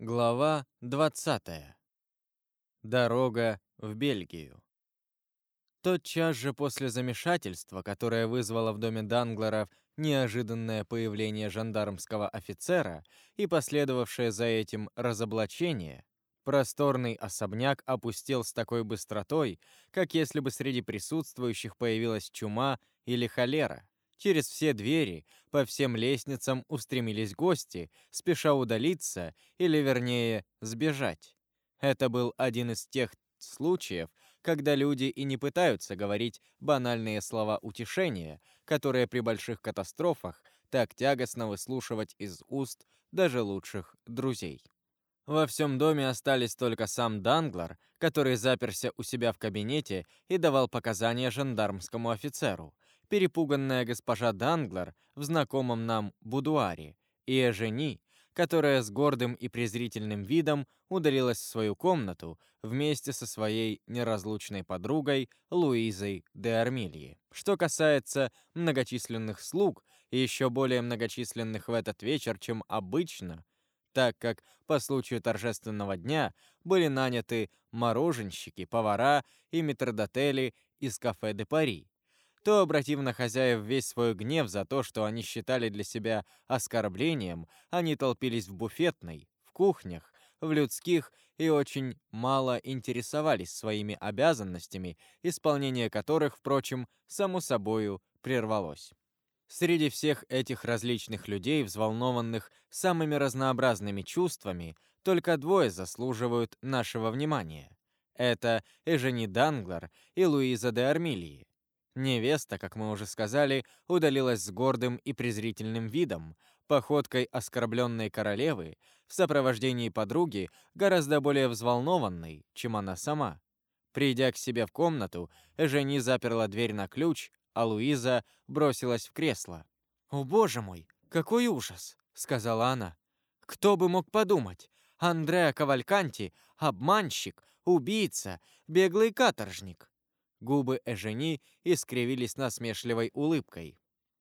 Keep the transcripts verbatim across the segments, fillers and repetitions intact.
Глава двадцатая. Дорога в Бельгию. Тотчас же после замешательства, которое вызвало в доме Данглеров неожиданное появление жандармского офицера и последовавшее за этим разоблачение, просторный особняк опустел с такой быстротой, как если бы среди присутствующих появилась чума или холера. Через все двери, по всем лестницам устремились гости, спеша удалиться, или, вернее, сбежать. Это был один из тех случаев, когда люди и не пытаются говорить банальные слова утешения, которые при больших катастрофах так тягостно выслушивать из уст даже лучших друзей. Во всем доме остались только сам Данглар, который заперся у себя в кабинете и давал показания жандармскому офицеру, перепуганная госпожа Данглар в знакомом нам будуаре, и Эжени, которая с гордым и презрительным видом удалилась в свою комнату вместе со своей неразлучной подругой Луизой де Армильи. Что касается многочисленных слуг, и еще более многочисленных в этот вечер, чем обычно, так как по случаю торжественного дня были наняты мороженщики, повара и метрдотели из кафе де Пари, то, обратив на хозяев весь свой гнев за то, что они считали для себя оскорблением, они толпились в буфетной, в кухнях, в людских и очень мало интересовались своими обязанностями, исполнение которых, впрочем, само собою прервалось. Среди всех этих различных людей, взволнованных самыми разнообразными чувствами, только двое заслуживают нашего внимания. Это Эжени Данглар и Луиза де Армильи. Невеста, как мы уже сказали, удалилась с гордым и презрительным видом, походкой оскорбленной королевы, в сопровождении подруги, гораздо более взволнованной, чем она сама. Придя к себе в комнату, Эжени заперла дверь на ключ, а Луиза бросилась в кресло. «О, боже мой, какой ужас!» — сказала она. «Кто бы мог подумать? Андреа Кавальканти — обманщик, убийца, беглый каторжник!» Губы Эжени искривились насмешливой улыбкой.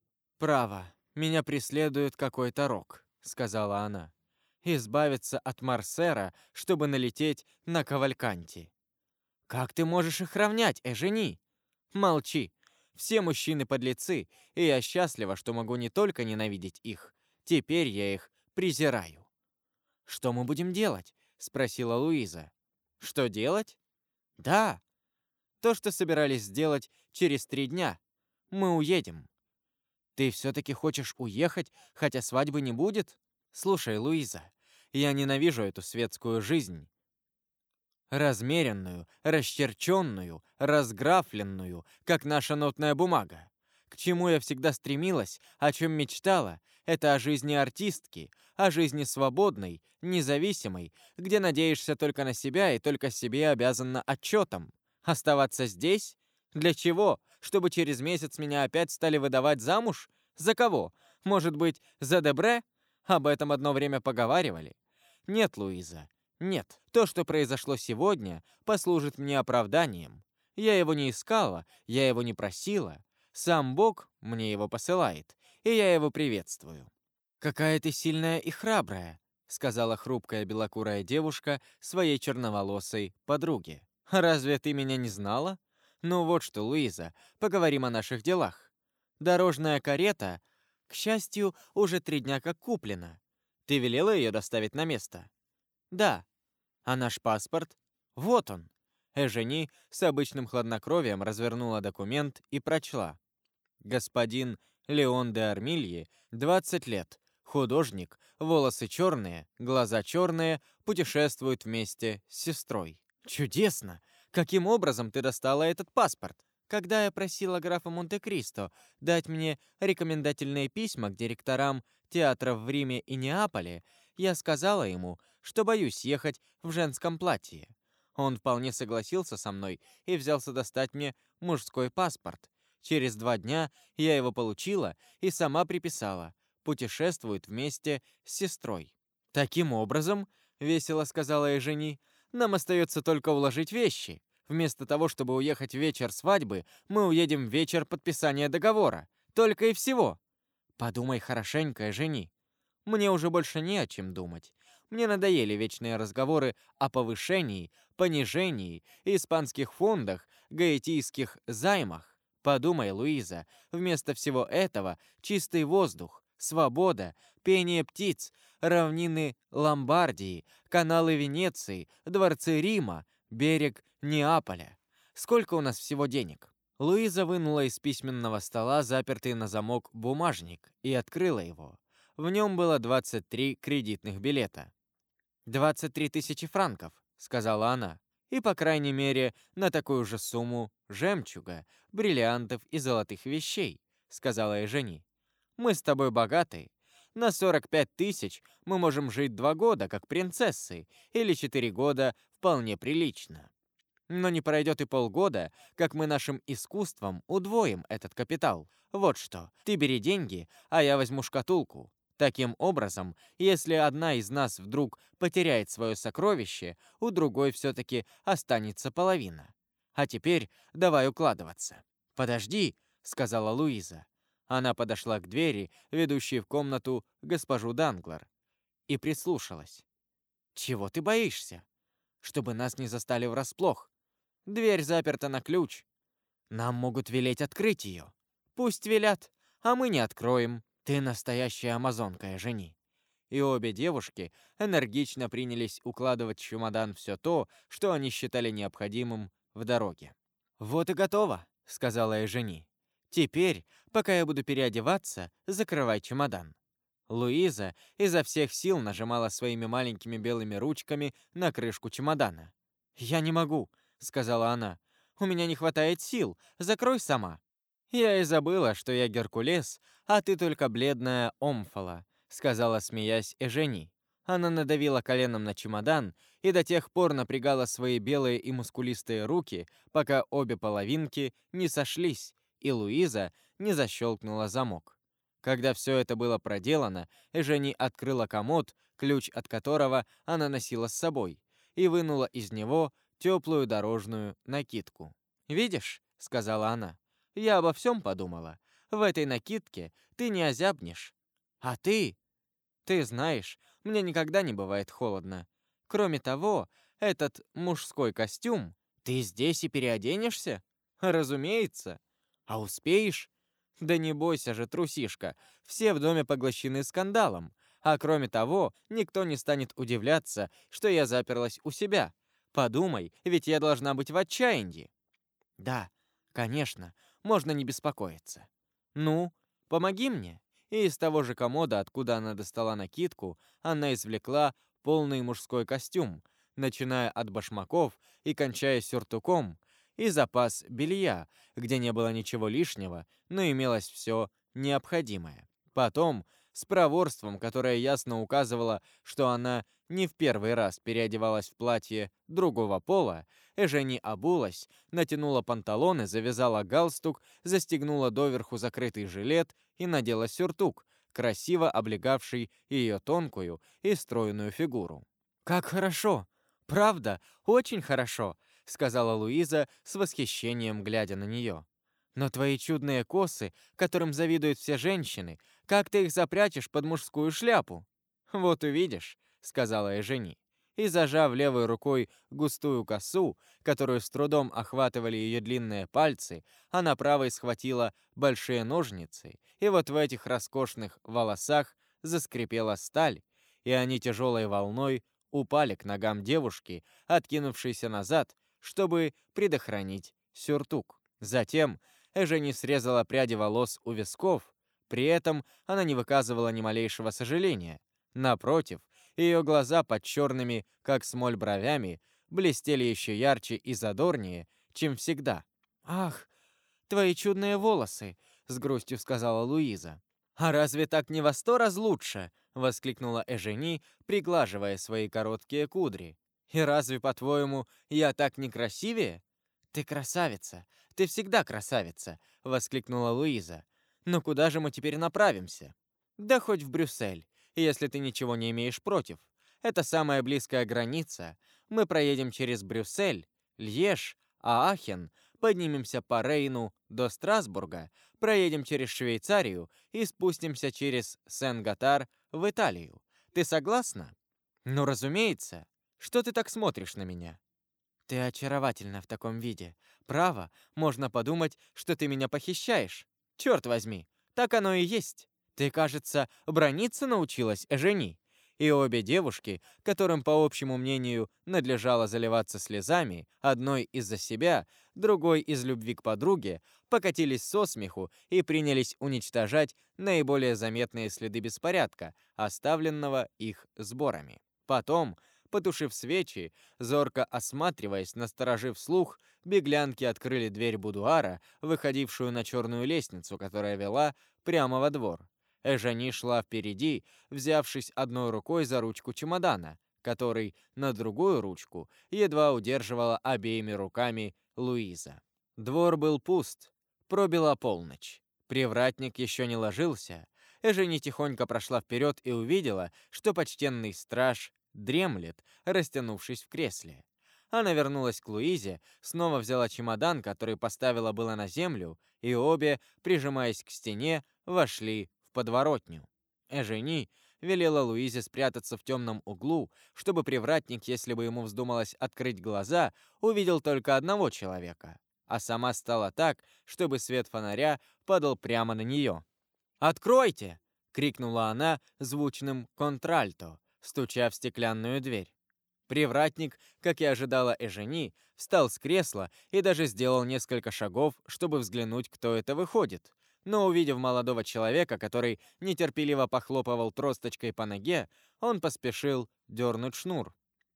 «Право, меня преследует какой-то рок», — сказала она. «Избавиться от Марсера, чтобы налететь на Кавальканти». «Как ты можешь их равнять, Эжени?» «Молчи. Все мужчины подлецы, и я счастлива, что могу не только ненавидеть их. Теперь я их презираю». «Что мы будем делать?» — спросила Луиза. «Что делать?» «Да. То, что собирались сделать через три дня. Мы уедем». «Ты все-таки хочешь уехать, хотя свадьбы не будет?» «Слушай, Луиза, я ненавижу эту светскую жизнь. Размеренную, расчерченную, разграфленную, как наша нотная бумага. К чему я всегда стремилась, о чем мечтала, это о жизни артистки, о жизни свободной, независимой, где надеешься только на себя и только себе обязана отчетом. Оставаться здесь? Для чего? Чтобы через месяц меня опять стали выдавать замуж? За кого? Может быть, за Дебре? Об этом одно время поговаривали. Нет, Луиза. Нет, то, что произошло сегодня, послужит мне оправданием. Я его не искала, я его не просила. Сам Бог мне его посылает, и я его приветствую. «Какая ты сильная и храбрая», — сказала хрупкая белокурая девушка своей черноволосой подруге. «Разве ты меня не знала? Ну вот что, Луиза, поговорим о наших делах. Дорожная карета, к счастью, уже три дня как куплена. Ты велела ее доставить на место?» «Да». «А наш паспорт?» «Вот он». Эжени с обычным хладнокровием развернула документ и прочла. «Господин Леон де Армильи, двадцать лет, художник, волосы черные, глаза черные, путешествует вместе с сестрой». «Чудесно! Каким образом ты достала этот паспорт?» «Когда я просила графа Монте-Кристо дать мне рекомендательные письма к директорам театров в Риме и Неаполе, я сказала ему, что боюсь ехать в женском платье. Он вполне согласился со мной и взялся достать мне мужской паспорт. Через два дня я его получила и сама приписала. Путешествует вместе с сестрой». «Таким образом, — весело сказала Эжени, — нам остается только уложить вещи. Вместо того, чтобы уехать в вечер свадьбы, мы уедем в вечер подписания договора. Только и всего». «Подумай хорошенько, Эжени. Мне уже больше не о чем думать. Мне надоели вечные разговоры о повышении, понижении, испанских фондах, гаитийских займах. Подумай, Луиза, вместо всего этого чистый воздух, свобода, пение птиц, равнины Ломбардии, каналы Венеции, дворцы Рима, берег Неаполя. Сколько у нас всего денег?» Луиза вынула из письменного стола запертый на замок бумажник и открыла его. В нем было двадцать три кредитных билета. «двадцать три тысячи франков», — сказала она. «И, по крайней мере, на такую же сумму жемчуга, бриллиантов и золотых вещей», — сказала Эжени. «Мы с тобой богаты. На сорок пять тысяч мы можем жить два года, как принцессы, или четыре года вполне прилично. Но не пройдет и полгода, как мы нашим искусством удвоим этот капитал. Вот что, ты бери деньги, а я возьму шкатулку. Таким образом, если одна из нас вдруг потеряет свое сокровище, у другой все-таки останется половина. А теперь давай укладываться». «Подожди», — сказала Луиза. Она подошла к двери, ведущей в комнату госпожу Данглар, и прислушалась. «Чего ты боишься?» «Чтобы нас не застали врасплох. Дверь заперта на ключ. Нам могут велеть открыть ее. Пусть велят, а мы не откроем. Ты настоящая амазонка, Эжени». И обе девушки энергично принялись укладывать в чемодан все то, что они считали необходимым в дороге. «Вот и готово», — сказала Эжени. «Теперь, пока я буду переодеваться, закрывай чемодан». Луиза изо всех сил нажимала своими маленькими белыми ручками на крышку чемодана. «Я не могу», — сказала она. «У меня не хватает сил. Закрой сама». «Я и забыла, что я Геркулес, а ты только бледная Омфала», — сказала, смеясь, Эжени. Она надавила коленом на чемодан и до тех пор напрягала свои белые и мускулистые руки, пока обе половинки не сошлись, и Луиза не защелкнула замок. Когда все это было проделано, Эжени открыла комод, ключ от которого она носила с собой, и вынула из него теплую дорожную накидку. «Видишь», — сказала она, — «я обо всем подумала. В этой накидке ты не озябнешь. А ты? Ты знаешь, мне никогда не бывает холодно. Кроме того, этот мужской костюм, ты здесь и переоденешься? Разумеется. А успеешь? Да не бойся же, трусишка, все в доме поглощены скандалом. А кроме того, никто не станет удивляться, что я заперлась у себя. Подумай, ведь я должна быть в отчаянии». «Да, конечно, можно не беспокоиться. Ну, помоги мне». И из того же комода, откуда она достала накидку, она извлекла полный мужской костюм, начиная от башмаков и кончая сюртуком, и запас белья, где не было ничего лишнего, но имелось все необходимое. Потом, с проворством, которое ясно указывало, что она не в первый раз переодевалась в платье другого пола, Эжени обулась, натянула панталоны, завязала галстук, застегнула доверху закрытый жилет и надела сюртук, красиво облегавший ее тонкую и стройную фигуру. «Как хорошо! Правда, очень хорошо!» — сказала Луиза с восхищением, глядя на нее. «Но твои чудные косы, которым завидуют все женщины, как ты их запрячешь под мужскую шляпу?» «Вот увидишь», — сказала Эжени. И, зажав левой рукой густую косу, которую с трудом охватывали ее длинные пальцы, она правой схватила большие ножницы, и вот в этих роскошных волосах заскрипела сталь, и они тяжелой волной упали к ногам девушки, откинувшейся назад, чтобы предохранить сюртук. Затем Эжени срезала пряди волос у висков, при этом она не выказывала ни малейшего сожаления. Напротив, ее глаза под черными, как смоль, бровями блестели еще ярче и задорнее, чем всегда. «Ах, твои чудные волосы!» — с грустью сказала Луиза. «А разве так не во сто раз лучше?» — воскликнула Эжени, приглаживая свои короткие кудри. «И разве, по-твоему, я так некрасивее?» «Ты красавица! Ты всегда красавица!» — воскликнула Луиза. «Но куда же мы теперь направимся?» «Да хоть в Брюссель, если ты ничего не имеешь против. Это самая близкая граница. Мы проедем через Брюссель, Льеж, Аахен, поднимемся по Рейну до Страсбурга, проедем через Швейцарию и спустимся через Сен-Готар в Италию. Ты согласна?» «Ну, разумеется. Что ты так смотришь на меня?» «Ты очаровательна в таком виде. Право, можно подумать, что ты меня похищаешь. Черт возьми, так оно и есть. Ты, кажется, браниться научилась, Эжени». И обе девушки, которым, по общему мнению, надлежало заливаться слезами, одной из-за себя, другой из любви к подруге, покатились со смеху и принялись уничтожать наиболее заметные следы беспорядка, оставленного их сборами. Потом, потушив свечи, зорко осматриваясь, насторожив слух, беглянки открыли дверь будуара, выходившую на черную лестницу, которая вела прямо во двор. Эжени шла впереди, взявшись одной рукой за ручку чемодана, который на другую ручку едва удерживала обеими руками Луиза. Двор был пуст. Пробила полночь. Привратник еще не ложился. Эжени тихонько прошла вперед и увидела, что почтенный страж дремлет, растянувшись в кресле. Она вернулась к Луизе, снова взяла чемодан, который поставила было на землю, и обе, прижимаясь к стене, вошли в подворотню. Эжени велела Луизе спрятаться в темном углу, чтобы привратник, если бы ему вздумалось открыть глаза, увидел только одного человека, а сама стала так, чтобы свет фонаря падал прямо на нее. «Откройте!» — крикнула она звучным контральто, стуча в стеклянную дверь. Привратник, как и ожидала Эжени, встал с кресла и даже сделал несколько шагов, чтобы взглянуть, кто это выходит. Но, увидев молодого человека, который нетерпеливо похлопывал тросточкой по ноге, он поспешил дернуть шнур.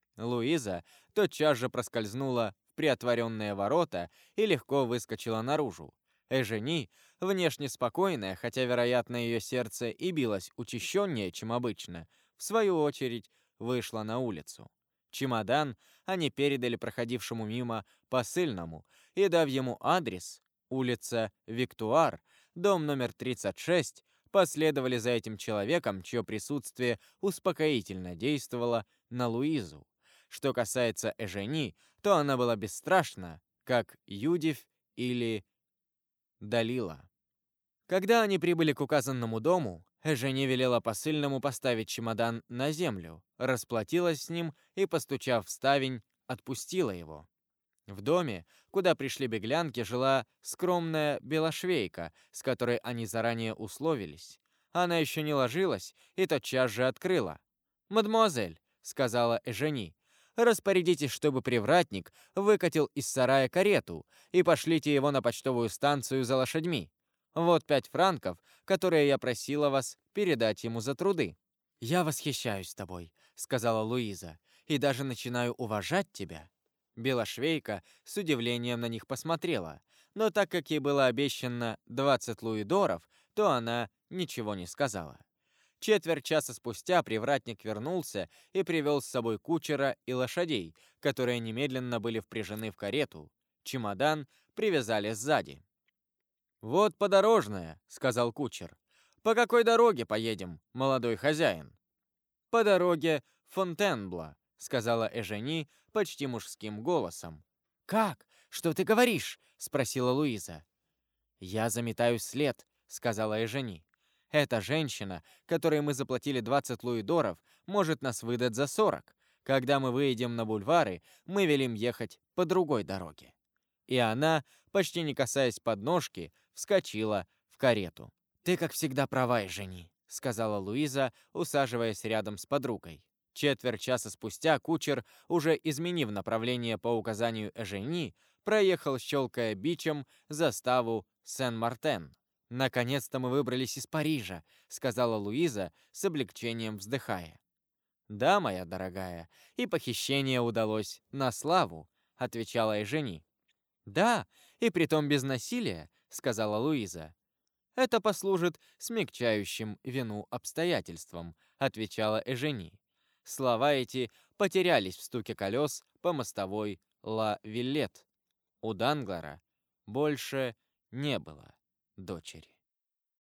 Луиза тотчас же проскользнула в приотворенные ворота и легко выскочила наружу. Эжени, внешне спокойная, хотя, вероятно, ее сердце и билось учащеннее, чем обычно, в свою очередь вышла на улицу. Чемодан они передали проходившему мимо посыльному, и, дав ему адрес, улица Виктуар, дом номер тридцать шесть, последовали за этим человеком, чье присутствие успокоительно действовало на Луизу. Что касается Эжени, то она была бесстрашна, как Юдив или Далила. Когда они прибыли к указанному дому, Эжени велела посыльному поставить чемодан на землю, расплатилась с ним и, постучав в ставень, отпустила его. В доме, куда пришли беглянки, жила скромная белошвейка, с которой они заранее условились. Она еще не ложилась и тотчас же открыла. «Мадемуазель», — сказала Эжени, — «распорядитесь, чтобы привратник выкатил из сарая карету и пошлите его на почтовую станцию за лошадьми. Вот пять франков, которые я просила вас передать ему за труды». «Я восхищаюсь тобой», — сказала Луиза, — «и даже начинаю уважать тебя». Белошвейка с удивлением на них посмотрела, но так как ей было обещано двадцать луидоров, то она ничего не сказала. Четверть часа спустя привратник вернулся и привел с собой кучера и лошадей, которые немедленно были впряжены в карету. Чемодан привязали сзади. «Вот подорожная», — сказал кучер. «По какой дороге поедем, молодой хозяин?» «По дороге Фонтенбло», — сказала Эжени почти мужским голосом. «Как? Что ты говоришь?» — спросила Луиза. «Я заметаю след», — сказала Эжени. «Эта женщина, которой мы заплатили двадцать луидоров, может нас выдать за сорок. Когда мы выйдем на бульвары, мы велим ехать по другой дороге». И она, почти не касаясь подножки, вскочила в карету. «Ты, как всегда, права, Эжени», — сказала Луиза, усаживаясь рядом с подругой. Четверть часа спустя кучер, уже изменив направление по указанию Эжени, проехал, щелкая бичем, заставу Сен-Мартен. «Наконец-то мы выбрались из Парижа», — сказала Луиза, с облегчением вздыхая. «Да, моя дорогая, и похищение удалось на славу», — отвечала Эжени. «Да, и притом без насилия», — сказала Луиза. «Это послужит смягчающим вину обстоятельствам», — отвечала Эжени. Слова эти потерялись в стуке колес по мостовой Ла Виллет. У Данглара больше не было дочери.